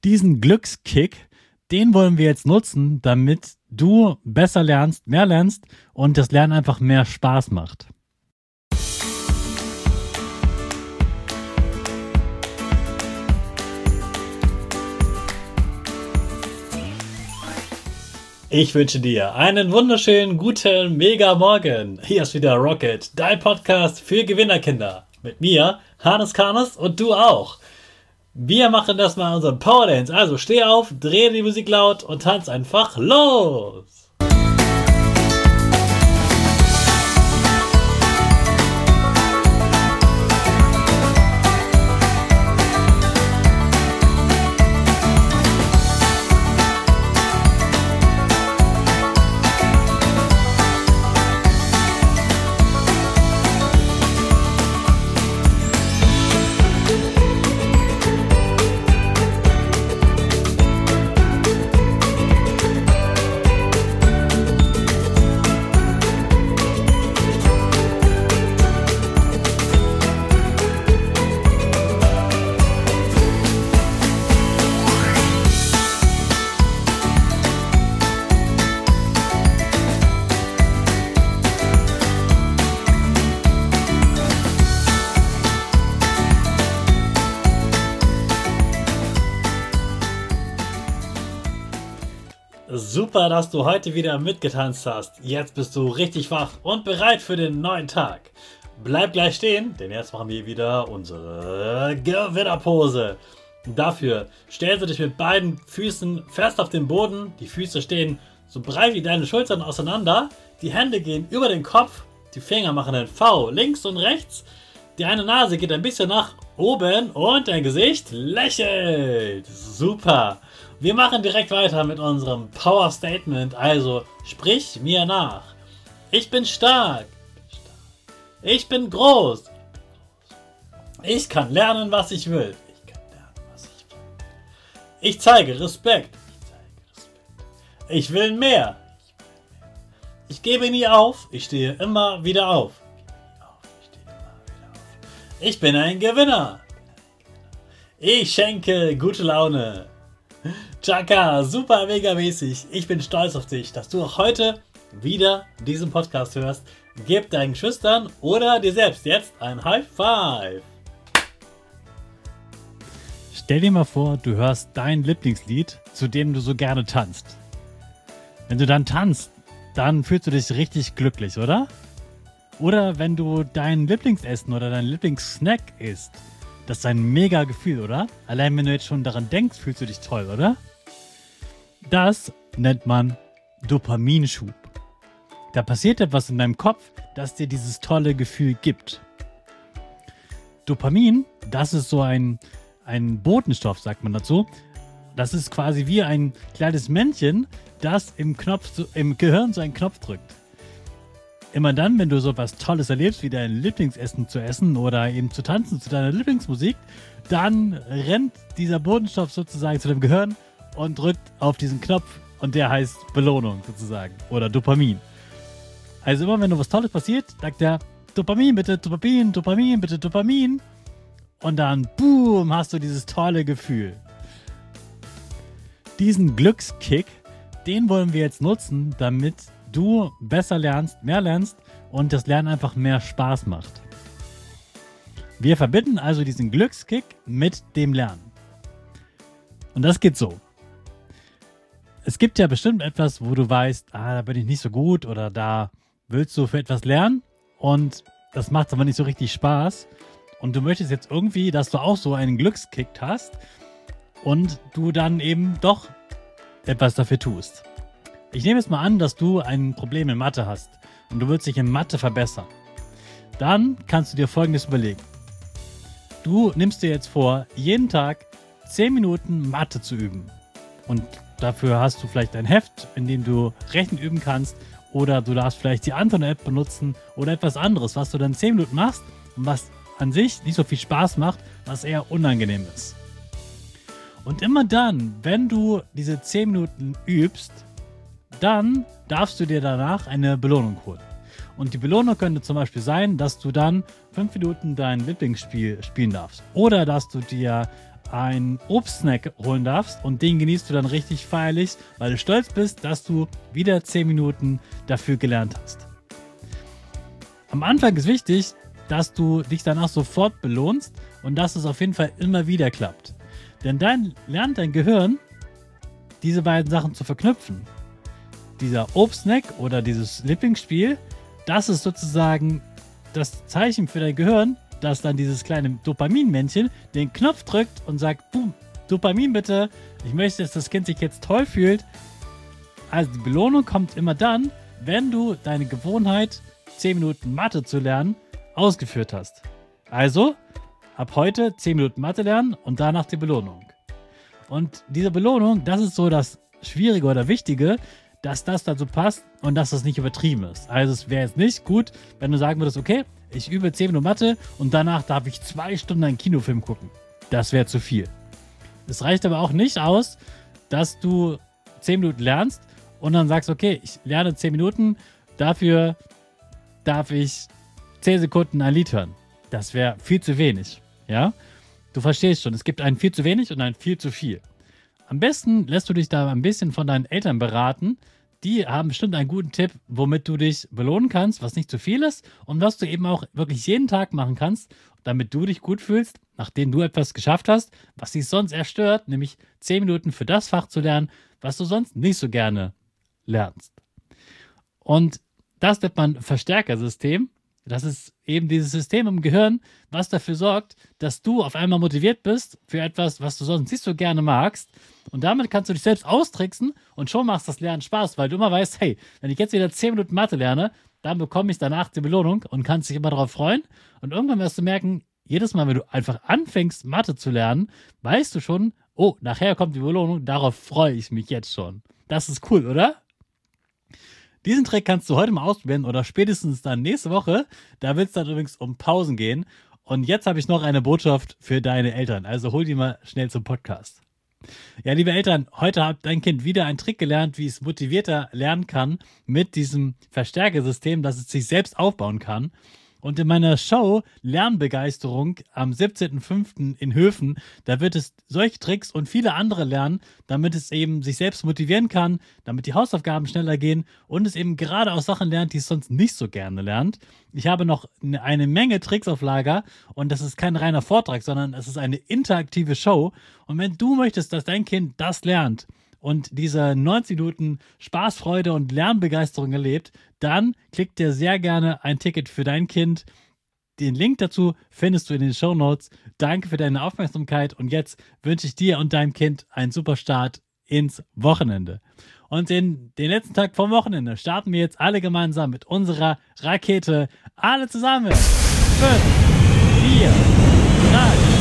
Diesen Glückskick, den wollen wir jetzt nutzen, damit du besser lernst, mehr lernst und das Lernen einfach mehr Spaß macht. Ich wünsche dir einen wunderschönen, guten, mega Morgen. Hier ist wieder Rocket, dein Podcast für Gewinnerkinder. Mit mir, Hannes Karnes und du auch. Wir machen das mal unseren Power Dance. Also steh auf, dreh die Musik laut und tanz einfach los. Super, dass du heute wieder mitgetanzt hast. Jetzt bist du richtig wach und bereit für den neuen Tag. Bleib gleich stehen, denn jetzt machen wir wieder unsere Gewinnerpose. Dafür stellst du dich mit beiden Füßen fest auf den Boden. Die Füße stehen so breit wie deine Schultern auseinander. Die Hände gehen über den Kopf. Die Finger machen ein V links und rechts. Die eine Nase geht ein bisschen nach oben und dein Gesicht lächelt. Super. Wir machen direkt weiter mit unserem Power Statement. Also sprich mir nach. Ich bin stark. Ich bin groß. Ich kann lernen, was ich will. Ich zeige Respekt. Ich will mehr. Ich gebe nie auf. Ich stehe immer wieder auf. Ich bin ein Gewinner. Ich schenke gute Laune. Chaka, super mega mäßig. Ich bin stolz auf dich, dass du auch heute wieder diesen Podcast hörst. Gib deinen Geschwistern oder dir selbst jetzt ein High Five. Stell dir mal vor, du hörst dein Lieblingslied, zu dem du so gerne tanzt. Wenn du dann tanzt, dann fühlst du dich richtig glücklich, oder? Oder wenn du dein Lieblingsessen oder dein Lieblingssnack isst. Das ist ein mega Gefühl, oder? Allein wenn du jetzt schon daran denkst, fühlst du dich toll, oder? Das nennt man Dopaminschub. Da passiert etwas in deinem Kopf, das dir dieses tolle Gefühl gibt. Dopamin, das ist so ein Botenstoff, sagt man dazu. Das ist quasi wie ein kleines Männchen, das im Gehirn so einen Knopf drückt. Immer dann, wenn du so was Tolles erlebst, wie dein Lieblingsessen zu essen oder eben zu tanzen zu deiner Lieblingsmusik, dann rennt dieser Botenstoff sozusagen zu deinem Gehirn und drückt auf diesen Knopf und der heißt Belohnung sozusagen oder Dopamin. Also immer wenn was Tolles passiert, sagt er Dopamin bitte, Dopamin, Dopamin bitte, Dopamin und dann boom, hast du dieses tolle Gefühl. Diesen Glückskick, den wollen wir jetzt nutzen, damit du besser lernst, mehr lernst und das Lernen einfach mehr Spaß macht. Wir verbinden also diesen Glückskick mit dem Lernen. Und das geht so. Es gibt ja bestimmt etwas, wo du weißt, da bin ich nicht so gut oder da willst du für etwas lernen und das macht aber nicht so richtig Spaß und du möchtest jetzt irgendwie, dass du auch so einen Glückskick hast und du dann eben doch etwas dafür tust. Ich nehme jetzt mal an, dass du ein Problem in Mathe hast und du willst dich in Mathe verbessern. Dann kannst du dir Folgendes überlegen. Du nimmst dir jetzt vor, jeden Tag 10 Minuten Mathe zu üben. Und dafür hast du vielleicht ein Heft, in dem du Rechnen üben kannst oder du darfst vielleicht die Anton-App benutzen oder etwas anderes, was du dann 10 Minuten machst und was an sich nicht so viel Spaß macht, was eher unangenehm ist. Und immer dann, wenn du diese 10 Minuten übst, dann darfst du dir danach eine Belohnung holen. Und die Belohnung könnte zum Beispiel sein, dass du dann 5 Minuten dein Lieblingsspiel spielen darfst. Oder dass du dir einen Obstsnack holen darfst und den genießt du dann richtig feierlich, weil du stolz bist, dass du wieder 10 Minuten dafür gelernt hast. Am Anfang ist wichtig, dass du dich danach sofort belohnst und dass es auf jeden Fall immer wieder klappt. Denn dann lernt dein Gehirn, diese beiden Sachen zu verknüpfen. Dieser Obstsnack oder dieses Lieblingsspiel, das ist sozusagen das Zeichen für dein Gehirn, dass dann dieses kleine Dopaminmännchen den Knopf drückt und sagt, boom, Dopamin bitte, ich möchte, dass das Kind sich jetzt toll fühlt. Also die Belohnung kommt immer dann, wenn du deine Gewohnheit, 10 Minuten Mathe zu lernen, ausgeführt hast. Also, ab heute 10 Minuten Mathe lernen und danach die Belohnung. Und diese Belohnung, das ist so das Schwierige oder Wichtige, dass das dazu passt und dass das nicht übertrieben ist. Also es wäre jetzt nicht gut, wenn du sagen würdest, okay, ich übe 10 Minuten Mathe und danach darf ich 2 Stunden einen Kinofilm gucken. Das wäre zu viel. Es reicht aber auch nicht aus, dass du 10 Minuten lernst und dann sagst, okay, ich lerne 10 Minuten, dafür darf ich 10 Sekunden ein Lied hören. Das wäre viel zu wenig. Ja? Du verstehst schon, es gibt ein viel zu wenig und ein viel zu viel. Am besten lässt du dich da ein bisschen von deinen Eltern beraten. Die haben bestimmt einen guten Tipp, womit du dich belohnen kannst, was nicht zu viel ist und was du eben auch wirklich jeden Tag machen kannst, damit du dich gut fühlst, nachdem du etwas geschafft hast, was dich sonst eher stört, nämlich 10 Minuten für das Fach zu lernen, was du sonst nicht so gerne lernst. Und das nennt man Verstärkersystem. Das ist eben dieses System im Gehirn, was dafür sorgt, dass du auf einmal motiviert bist für etwas, was du sonst nicht so gerne magst. Und damit kannst du dich selbst austricksen und schon machst das Lernen Spaß, weil du immer weißt, hey, wenn ich jetzt wieder 10 Minuten Mathe lerne, dann bekomme ich danach die Belohnung und kannst dich immer darauf freuen. Und irgendwann wirst du merken, jedes Mal, wenn du einfach anfängst, Mathe zu lernen, weißt du schon, oh, nachher kommt die Belohnung, darauf freue ich mich jetzt schon. Das ist cool, oder? Diesen Trick kannst du heute mal ausprobieren oder spätestens dann nächste Woche. Da wird es dann übrigens um Pausen gehen. Und jetzt habe ich noch eine Botschaft für deine Eltern. Also hol die mal schnell zum Podcast. Ja, liebe Eltern, heute hat dein Kind wieder einen Trick gelernt, wie es motivierter lernen kann mit diesem Verstärkersystem, dass es sich selbst aufbauen kann. Und in meiner Show Lernbegeisterung am 17.05. in Höfen, da wird es solche Tricks und viele andere lernen, damit es eben sich selbst motivieren kann, damit die Hausaufgaben schneller gehen und es eben gerade auch Sachen lernt, die es sonst nicht so gerne lernt. Ich habe noch eine Menge Tricks auf Lager und das ist kein reiner Vortrag, sondern es ist eine interaktive Show. Und wenn du möchtest, dass dein Kind das lernt und diese 90 Minuten Spaß, Freude und Lernbegeisterung erlebt, dann klick dir sehr gerne ein Ticket für dein Kind. Den Link dazu findest du in den Shownotes. Danke für deine Aufmerksamkeit und jetzt wünsche ich dir und deinem Kind einen super Start ins Wochenende. Und in den letzten Tag vom Wochenende starten wir jetzt alle gemeinsam mit unserer Rakete. Alle zusammen. 5, 4, 3,